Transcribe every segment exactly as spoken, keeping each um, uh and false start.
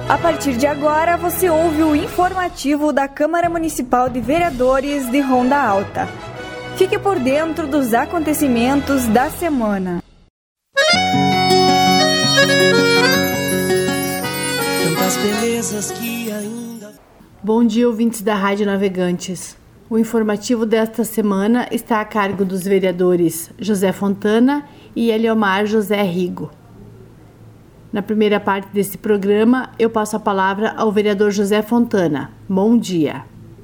A partir de agora, você ouve o informativo da Câmara Municipal de Vereadores de Ronda Alta. Fique por dentro dos acontecimentos da semana. Tantas belezas que ainda... Bom dia, ouvintes da Rádio Navegantes. O informativo desta semana está a cargo dos vereadores José Fontana e Eliomar José Rigo. Na primeira parte desse programa, eu passo a palavra ao vereador José Fontana. Bom dia.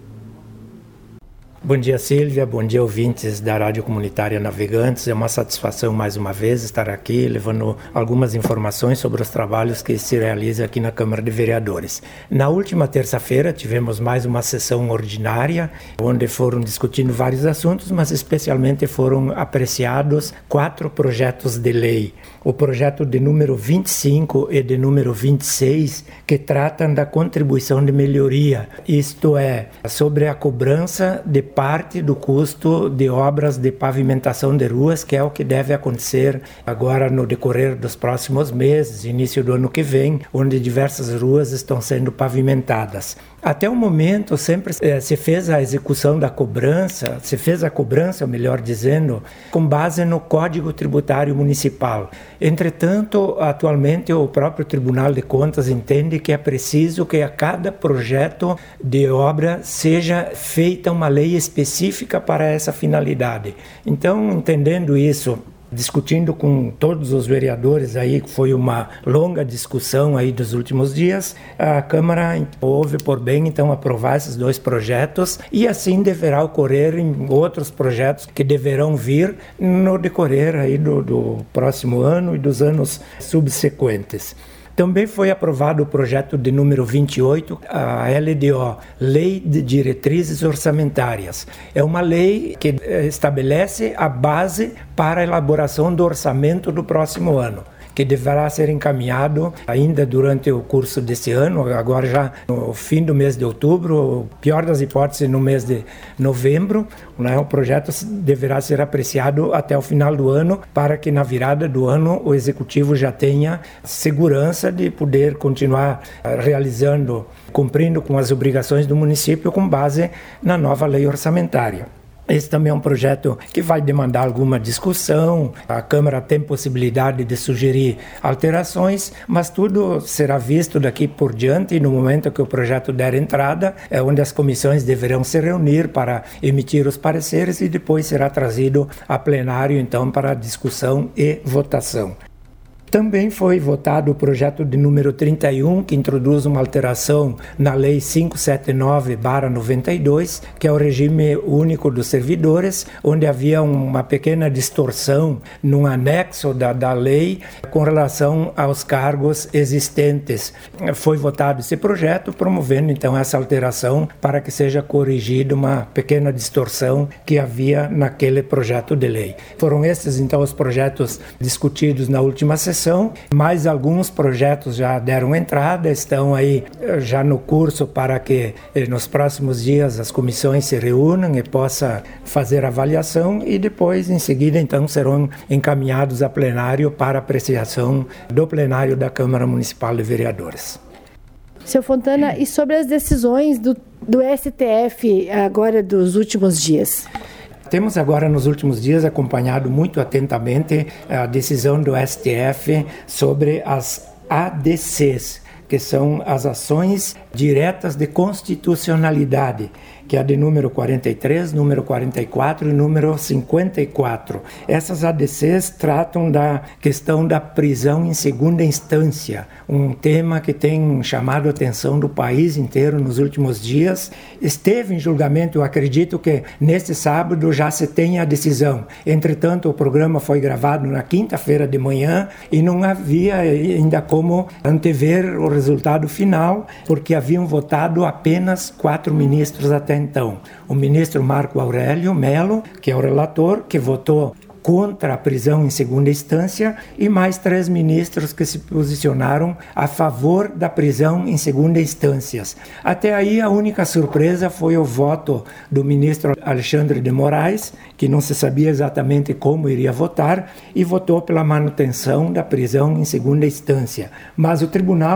Bom dia, Silvia. Bom dia, ouvintes da Rádio Comunitária Navegantes. É uma satisfação, mais uma vez, estar aqui levando algumas informações sobre os trabalhos que se realizam aqui na Câmara de Vereadores. Na última terça-feira, tivemos mais uma sessão ordinária, onde foram discutindo vários assuntos, mas especialmente foram apreciados quatro projetos de lei. O projeto de número vinte e cinco e de número vinte e seis, que tratam da contribuição de melhoria, isto é, sobre a cobrança de parte do custo de obras de pavimentação de ruas, que é o que deve acontecer agora no decorrer dos próximos meses, início do ano que vem, onde diversas ruas estão sendo pavimentadas. Até o momento sempre eh, se fez a execução da cobrança, se fez a cobrança, melhor dizendo, com base no Código Tributário Municipal. Entretanto, atualmente o próprio Tribunal de Contas entende que é preciso que a cada projeto de obra seja feita uma lei específica para essa finalidade. Então, entendendo isso, discutindo com todos os vereadores aí, foi uma longa discussão aí dos últimos dias, a Câmara houve por bem então aprovar esses dois projetos e assim deverá ocorrer em outros projetos que deverão vir no decorrer aí do, do próximo ano e dos anos subsequentes. Também foi aprovado o projeto de número vinte e oito, a L D O, Lei de Diretrizes Orçamentárias. É uma lei que estabelece a base para a elaboração do orçamento do próximo ano, que deverá ser encaminhado ainda durante o curso desse ano, agora já no fim do mês de outubro, pior das hipóteses no mês de novembro, né? O projeto deverá ser apreciado até o final do ano, para que na virada do ano o Executivo já tenha segurança de poder continuar realizando, cumprindo com as obrigações do município com base na nova lei orçamentária. Esse também é um projeto que vai demandar alguma discussão, a Câmara tem possibilidade de sugerir alterações, mas tudo será visto daqui por diante, e no momento que o projeto der entrada, é onde as comissões deverão se reunir para emitir os pareceres e depois será trazido a plenário, então, para discussão e votação. Também foi votado o projeto de número trinta e um, que introduz uma alteração na Lei quinhentos e setenta e nove barra noventa e dois, que é o regime único dos servidores, onde havia uma pequena distorção num anexo da, da lei com relação aos cargos existentes. Foi votado esse projeto, promovendo então essa alteração para que seja corrigida uma pequena distorção que havia naquele projeto de lei. Foram esses então os projetos discutidos na última sessão. Mais alguns projetos já deram entrada, estão aí já no curso para que nos próximos dias as comissões se reúnam e possam fazer avaliação e depois, em seguida, então serão encaminhados a plenário para apreciação do plenário da Câmara Municipal de Vereadores. Seu Fontana, e sobre as decisões do, do S T F agora dos últimos dias? Temos agora, nos últimos dias, acompanhado muito atentamente a decisão do S T F sobre as A D Cs, que são as ações diretas de constitucionalidade, que é a de número quarenta e três, número quarenta e quatro e número cinquenta e quatro. Essas A D Cs tratam da questão da prisão em segunda instância, um tema que tem chamado a atenção do país inteiro nos últimos dias. Esteve em julgamento, eu acredito que neste sábado já se tem a decisão. Entretanto, o programa foi gravado na quinta-feira de manhã e não havia ainda como antever o resultado final, porque haviam votado apenas quatro ministros até então. O ministro Marco Aurélio Melo, que é o relator, que votou contra a prisão em segunda instância, e mais três ministros que se posicionaram a favor da prisão em segunda instância. Até aí, a única surpresa foi o voto do ministro Alexandre de Moraes, que não se sabia exatamente como iria votar, e votou pela manutenção da prisão em segunda instância. Mas o tribunal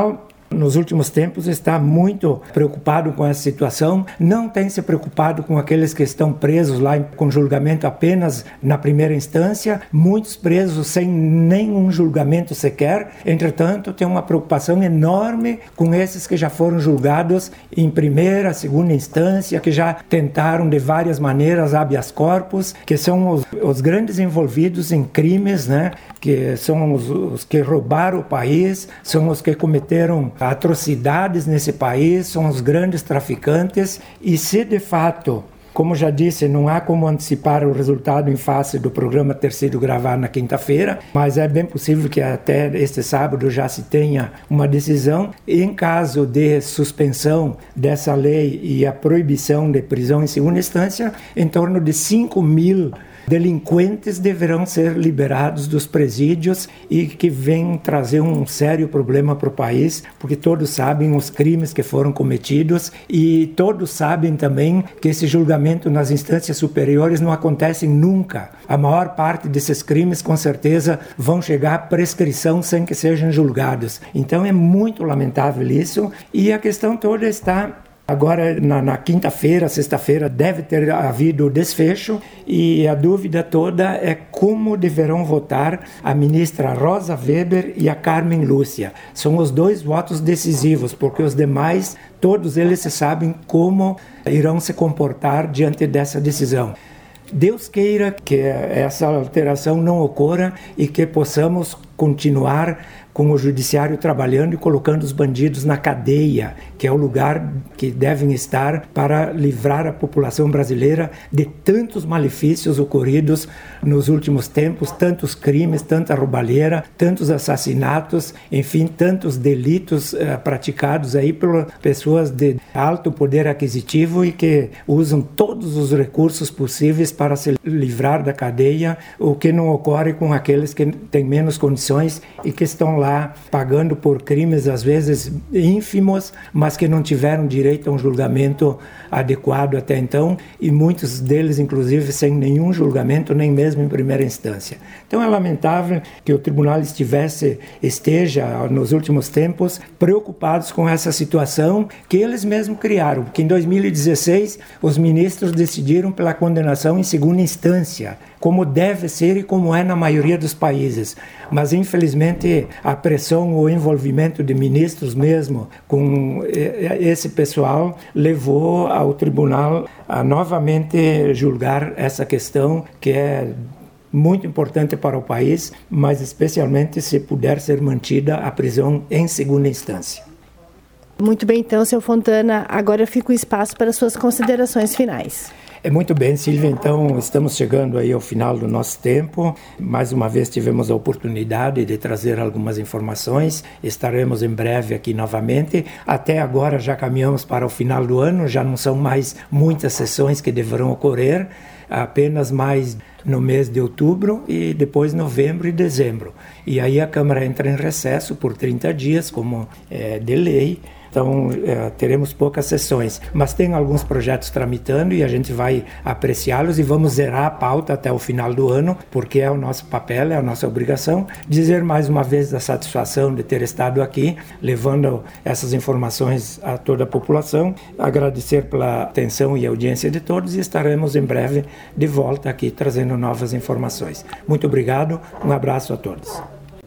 nos últimos tempos está muito preocupado com essa situação, não tem se preocupado com aqueles que estão presos lá com julgamento apenas na primeira instância, muitos presos sem nenhum julgamento sequer. Entretanto, tem uma preocupação enorme com esses que já foram julgados em primeira, segunda instância, que já tentaram de várias maneiras habeas corpus, que são os, os grandes envolvidos em crimes, né? Que são os, os que roubaram o país, são os que cometeram atrocidades nesse país, são os grandes traficantes. E se de fato, como já disse, não há como antecipar o resultado em face do programa ter sido gravado na quinta-feira, mas é bem possível que até este sábado já se tenha uma decisão. Em caso de suspensão dessa lei e a proibição de prisão em segunda instância, em torno de cinco mil delinquentes deverão ser liberados dos presídios, e que vem trazer um sério problema para o país, porque todos sabem os crimes que foram cometidos e todos sabem também que esse julgamento nas instâncias superiores não acontece nunca. A maior parte desses crimes, com certeza, vão chegar à prescrição sem que sejam julgados. Então é muito lamentável isso, e a questão toda está... Agora, na, na quinta-feira, sexta-feira, deve ter havido o desfecho, e a dúvida toda é como deverão votar a ministra Rosa Weber e a Carmen Lúcia. São os dois votos decisivos, porque os demais, todos eles se sabem como irão se comportar diante dessa decisão. Deus queira que essa alteração não ocorra e que possamos continuar com o judiciário trabalhando e colocando os bandidos na cadeia, que é o lugar que devem estar para livrar a população brasileira de tantos malefícios ocorridos nos últimos tempos, tantos crimes, tanta roubalheira, tantos assassinatos, enfim, tantos delitos uh, praticados aí por pessoas de alto poder aquisitivo e que usam todos os recursos possíveis para se livrar da cadeia, o que não ocorre com aqueles que têm menos condições e que estão lá pagando por crimes às vezes ínfimos, mas que não tiveram direito a um julgamento adequado até então, e muitos deles inclusive sem nenhum julgamento, nem mesmo em primeira instância. Então é lamentável que o tribunal estivesse, esteja nos últimos tempos preocupados com essa situação que eles mesmos criaram, porque em dois mil e dezesseis os ministros decidiram pela condenação em segunda instância, como deve ser e como é na maioria dos países. Mas, infelizmente, a pressão, o envolvimento de ministros mesmo com esse pessoal levou ao tribunal a novamente julgar essa questão, que é muito importante para o país, mas especialmente se puder ser mantida a prisão em segunda instância. Muito bem, então, senhor Fontana, agora fica o espaço para suas considerações finais. É muito bem, Silvia, então estamos chegando aí ao final do nosso tempo. Mais uma vez tivemos a oportunidade de trazer algumas informações, estaremos em breve aqui novamente. Até agora já caminhamos para o final do ano, já não são mais muitas sessões que deverão ocorrer, apenas mais no mês de outubro e depois novembro e dezembro. E aí a Câmara entra em recesso por trinta dias, como é de lei. Então, é, teremos poucas sessões, mas tem alguns projetos tramitando e a gente vai apreciá-los e vamos zerar a pauta até o final do ano, porque é o nosso papel, é a nossa obrigação. Dizer mais uma vez da satisfação de ter estado aqui, levando essas informações a toda a população, agradecer pela atenção e audiência de todos, e estaremos em breve de volta aqui trazendo novas informações. Muito obrigado, um abraço a todos.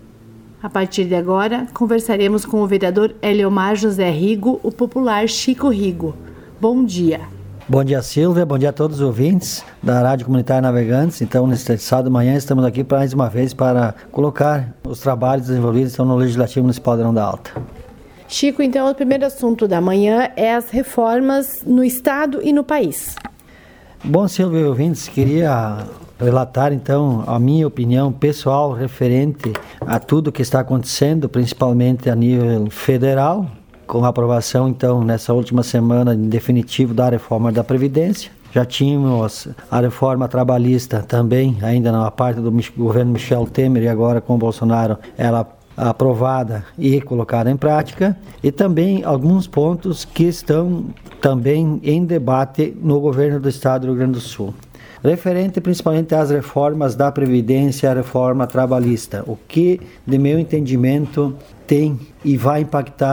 A partir de agora, conversaremos com o vereador Eliomar José Rigo, o popular Chico Rigo. Bom dia. Bom dia, Silvia. Bom dia a todos os ouvintes da Rádio Comunitária Navegantes. Então, neste sábado de manhã, estamos aqui mais uma vez para colocar os trabalhos desenvolvidos então, no Legislativo Municipal de Ronda Alta. Chico, então, o primeiro assunto da manhã é as reformas no Estado e no país. Bom, Silvia e ouvintes, queria relatar então a minha opinião pessoal referente a tudo que está acontecendo, principalmente a nível federal, com a aprovação então nessa última semana em definitivo da reforma da Previdência. Já tínhamos a reforma trabalhista também, ainda na parte do governo Michel Temer, e agora com o Bolsonaro ela aprovada e colocada em prática, e também alguns pontos que estão também em debate no governo do Estado do Rio Grande do Sul. Referente principalmente às reformas da Previdência, a reforma trabalhista, o que, de meu entendimento, tem e vai impactar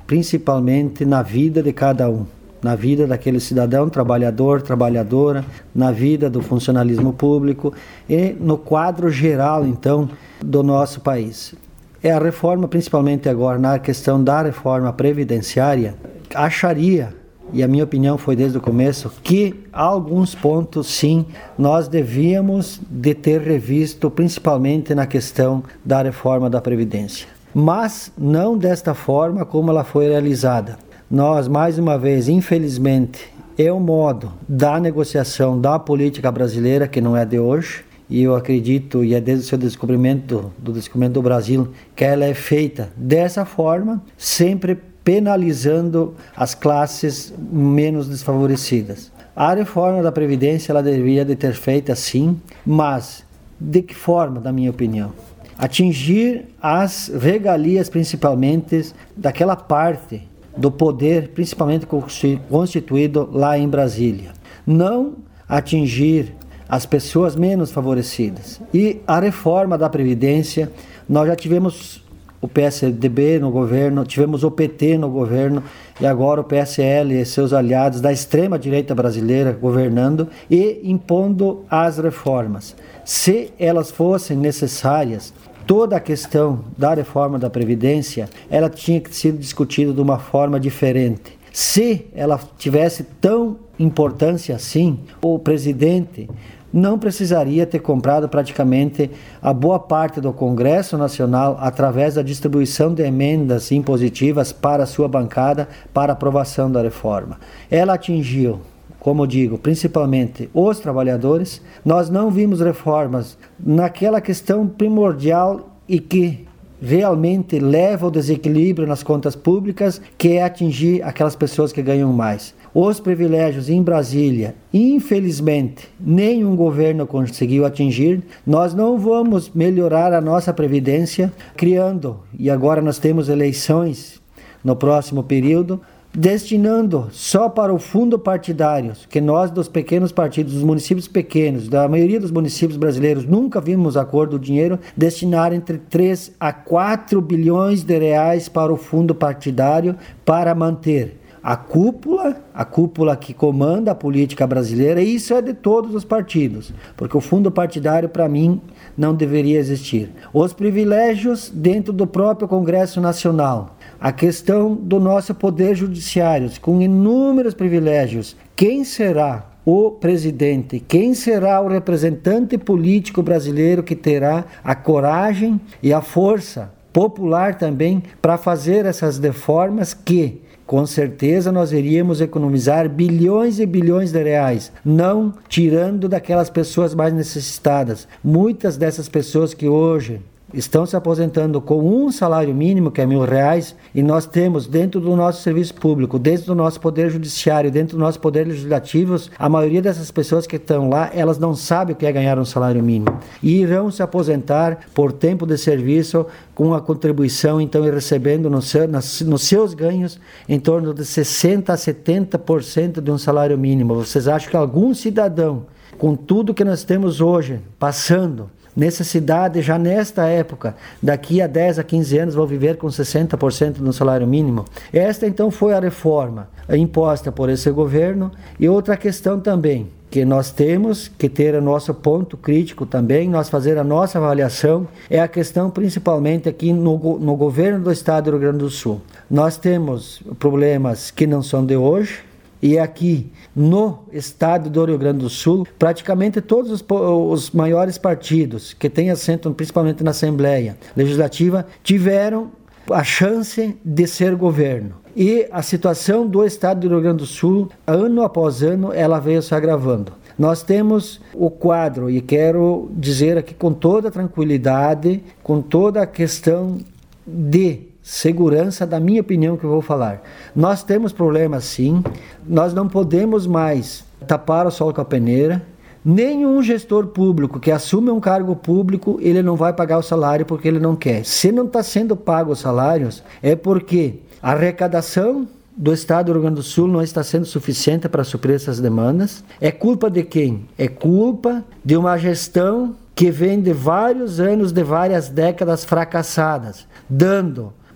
principalmente na vida de cada um, na vida daquele cidadão, trabalhador, trabalhadora, na vida do funcionalismo público e no quadro geral, então, do nosso país. É a reforma, principalmente agora na questão da reforma previdenciária, acharia, e a minha opinião foi desde o começo, que há alguns pontos, sim, nós devíamos de ter revisto, principalmente na questão da reforma da Previdência. Mas não desta forma como ela foi realizada. Nós, mais uma vez, infelizmente, é o modo da negociação da política brasileira, que não é de hoje, e eu acredito, e é desde o seu descobrimento, do descobrimento do Brasil, que ela é feita dessa forma, sempre penalizando as classes menos desfavorecidas. A reforma da Previdência, ela deveria de ter feita sim, mas de que forma, na minha opinião? Atingir as regalias, principalmente, daquela parte do poder, principalmente constituído lá em Brasília. Não atingir as pessoas menos favorecidas. E a reforma da Previdência, nós já tivemos o P S D B no governo, tivemos o P T no governo e agora o P S L e seus aliados da extrema-direita brasileira governando e impondo as reformas. Se elas fossem necessárias, toda a questão da reforma da Previdência, ela tinha que ser discutida de uma forma diferente. Se ela tivesse tão importância assim, o presidente não precisaria ter comprado praticamente a boa parte do Congresso Nacional através da distribuição de emendas impositivas para a sua bancada para aprovação da reforma. Ela atingiu, como digo, principalmente os trabalhadores. Nós não vimos reformas naquela questão primordial e que realmente leva ao desequilíbrio nas contas públicas, que é atingir aquelas pessoas que ganham mais. Os privilégios em Brasília, infelizmente, nenhum governo conseguiu atingir. Nós não vamos melhorar a nossa Previdência criando, e agora nós temos eleições no próximo período, destinando só para o fundo partidário, que nós dos pequenos partidos, dos municípios pequenos, da maioria dos municípios brasileiros, nunca vimos acordo do dinheiro, destinar entre três a quatro bilhões de reais para o fundo partidário para manter a cúpula, a cúpula que comanda a política brasileira, e isso é de todos os partidos, porque o fundo partidário, para mim, não deveria existir. Os privilégios dentro do próprio Congresso Nacional, a questão do nosso poder judiciário, com inúmeros privilégios. Quem será o presidente? Quem será o representante político brasileiro que terá a coragem e a força popular também para fazer essas reformas que, com certeza, nós iríamos economizar bilhões e bilhões de reais, não tirando daquelas pessoas mais necessitadas. Muitas dessas pessoas que hoje estão se aposentando com um salário mínimo, que é mil reais, e nós temos dentro do nosso serviço público, dentro do nosso poder judiciário, dentro do nosso poder legislativo, a maioria dessas pessoas que estão lá, elas não sabem o que é ganhar um salário mínimo e irão se aposentar por tempo de serviço com a contribuição, então, e recebendo no seu, nas, nos seus ganhos em torno de sessenta a setenta por cento de um salário mínimo. Vocês acham que algum cidadão, com tudo que nós temos hoje, passando necessidade, já nesta época, daqui a dez a quinze anos, vão viver com sessenta por cento do salário mínimo? Esta, então, foi a reforma imposta por esse governo. E outra questão também, que nós temos que ter o nosso ponto crítico também, nós fazer a nossa avaliação, é a questão principalmente aqui no, no governo do estado do Rio Grande do Sul. Nós temos problemas que não são de hoje, e aqui no estado do Rio Grande do Sul, praticamente todos os, os maiores partidos que têm assento principalmente na Assembleia Legislativa tiveram a chance de ser governo. E a situação do estado do Rio Grande do Sul, ano após ano, ela veio se agravando. Nós temos o quadro, e quero dizer aqui com toda tranquilidade, com toda a questão de segurança, da minha opinião, que eu vou falar. Nós temos problemas, sim. Nós não podemos mais tapar o sol com a peneira. Nenhum gestor público que assume um cargo público, ele não vai pagar o salário porque ele não quer. Se não está sendo pago os salários, é porque a arrecadação do estado do Rio Grande do Sul não está sendo suficiente para suprir essas demandas. É culpa de quem? É culpa de uma gestão que vem de vários anos, de várias décadas fracassadas, dando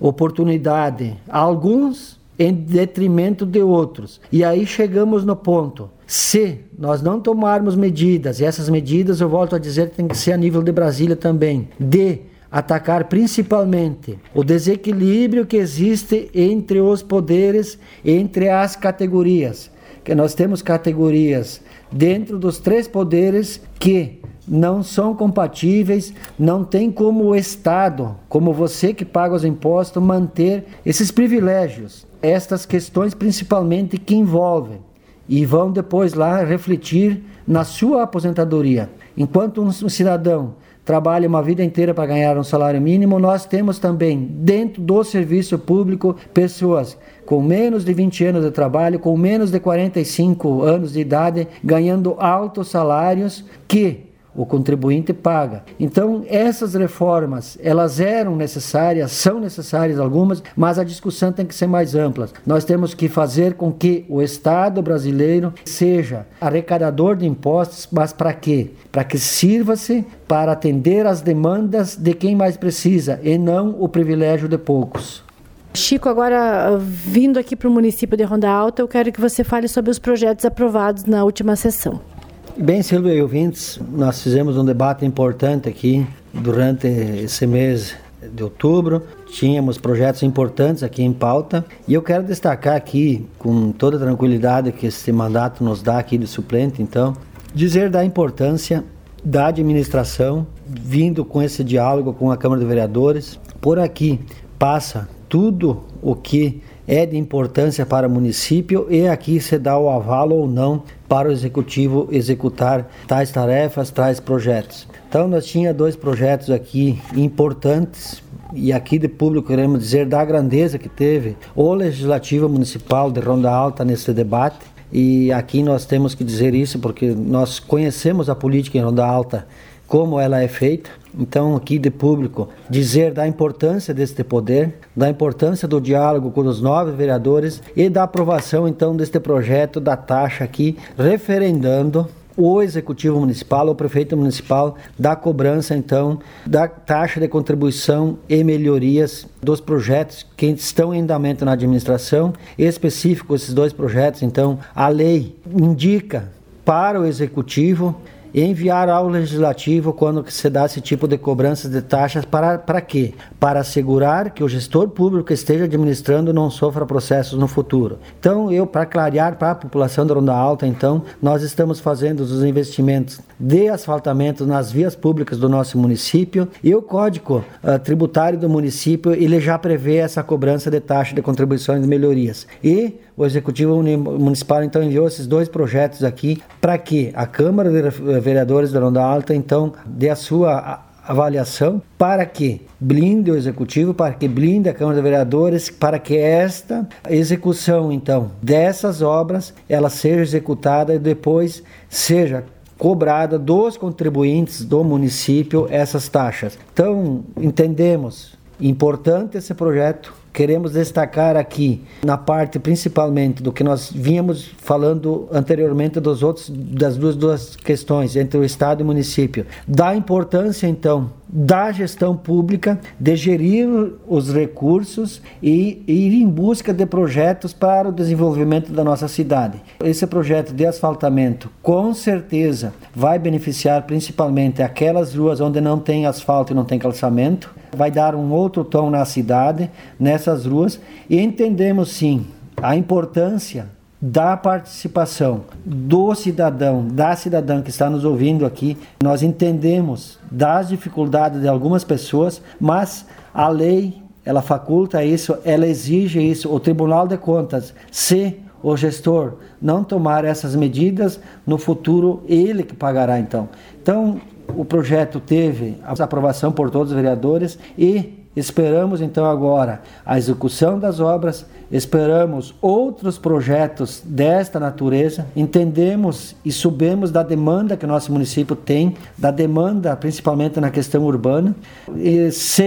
oportunidade a alguns em detrimento de outros. E aí chegamos no ponto, se nós não tomarmos medidas, e essas medidas, eu volto a dizer, tem que ser a nível de Brasília também, de atacar principalmente o desequilíbrio que existe entre os poderes, entre as categorias. Que nós temos categorias dentro dos três poderes que não são compatíveis, não tem como o Estado, como você que paga os impostos, manter esses privilégios. Estas questões principalmente que envolvem e vão depois lá refletir na sua aposentadoria. Enquanto um cidadão trabalha uma vida inteira para ganhar um salário mínimo, nós temos também dentro do serviço público pessoas com menos de vinte anos de trabalho, com menos de quarenta e cinco anos de idade, ganhando altos salários que o contribuinte paga. Então, essas reformas, elas eram necessárias, são necessárias algumas, mas a discussão tem que ser mais ampla. Nós temos que fazer com que o Estado brasileiro seja arrecadador de impostos, mas para quê? Para que sirva-se para atender às demandas de quem mais precisa, e não o privilégio de poucos. Chico, agora vindo aqui para o município de Ronda Alta, eu quero que você fale sobre os projetos aprovados na última sessão. Bem, Silvia e ouvintes, nós fizemos um debate importante aqui durante esse mês de outubro. Tínhamos projetos importantes aqui em pauta e eu quero destacar aqui, com toda a tranquilidade que esse mandato nos dá aqui de suplente, então, dizer da importância da administração, vindo com esse diálogo com a Câmara de Vereadores. Por aqui passa tudo o que é de importância para o município e aqui se dá o avalo ou não para o executivo executar tais tarefas, tais projetos. Então nós tínhamos dois projetos aqui importantes e aqui de público queremos dizer da grandeza que teve o Legislativo Municipal de Ronda Alta nesse debate. E aqui nós temos que dizer isso porque nós conhecemos a política em Ronda Alta, como ela é feita. Então, aqui de público, dizer da importância deste poder, da importância do diálogo com os nove vereadores e da aprovação, então, deste projeto da taxa aqui, referendando o Executivo Municipal, o Prefeito Municipal, da cobrança, então, da taxa de contribuição e melhorias dos projetos que estão em andamento na administração. Em específico, esses dois projetos, então, a lei indica para o Executivo enviar ao Legislativo quando se dá esse tipo de cobranças de taxas. Para, para quê? Para assegurar que o gestor público que esteja administrando não sofra processos no futuro. Então, eu, para clarear para a população da Ronda Alta, então, nós estamos fazendo os investimentos de asfaltamento nas vias públicas do nosso município e o Código uh, Tributário do município, ele já prevê essa cobrança de taxa de contribuições e melhorias. E o Executivo Municipal, então, enviou esses dois projetos aqui para que a Câmara de Vereadores da Ronda Alta, então, dê a sua avaliação para que blinde o Executivo, para que blinde a Câmara de Vereadores, para que esta execução, então, dessas obras, ela seja executada e depois seja cobrada dos contribuintes do município essas taxas. Então, entendemos importante esse projeto. Queremos destacar aqui, na parte principalmente do que nós vínhamos falando anteriormente dos outros, das duas, duas questões, entre o Estado e o município, da importância, então, da gestão pública, de gerir os recursos e, e ir em busca de projetos para o desenvolvimento da nossa cidade. Esse projeto de asfaltamento, com certeza, vai beneficiar principalmente aquelas ruas onde não tem asfalto e não tem calçamento, vai dar um outro tom na cidade, nessas ruas, e entendemos sim a importância da participação do cidadão, da cidadã que está nos ouvindo aqui. Nós entendemos das dificuldades de algumas pessoas, mas a lei, ela faculta isso, ela exige isso. O Tribunal de Contas, se o gestor não tomar essas medidas, no futuro ele que pagará então. Então, o projeto teve a aprovação por todos os vereadores e esperamos então agora a execução das obras, esperamos outros projetos desta natureza, entendemos e sabemos da demanda que o nosso município tem, da demanda principalmente na questão urbana, e se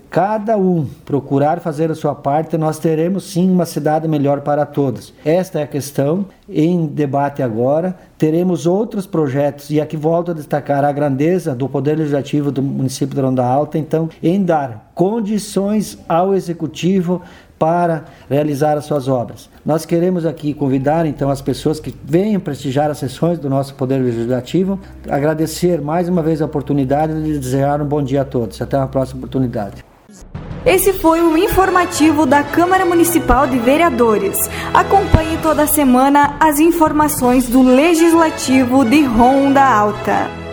cada um procurar fazer a sua parte, nós teremos sim uma cidade melhor para todos. Esta é a questão em debate agora. Teremos outros projetos, e aqui volto a destacar a grandeza do Poder Legislativo do município de Ronda Alta, então, em dar condições ao Executivo para realizar as suas obras. Nós queremos aqui convidar, então, as pessoas que venham prestigiar as sessões do nosso Poder Legislativo, agradecer mais uma vez a oportunidade de desejar um bom dia a todos. Até uma próxima oportunidade. Esse foi o informativo da Câmara Municipal de Vereadores. Acompanhe toda semana as informações do Legislativo de Ronda Alta.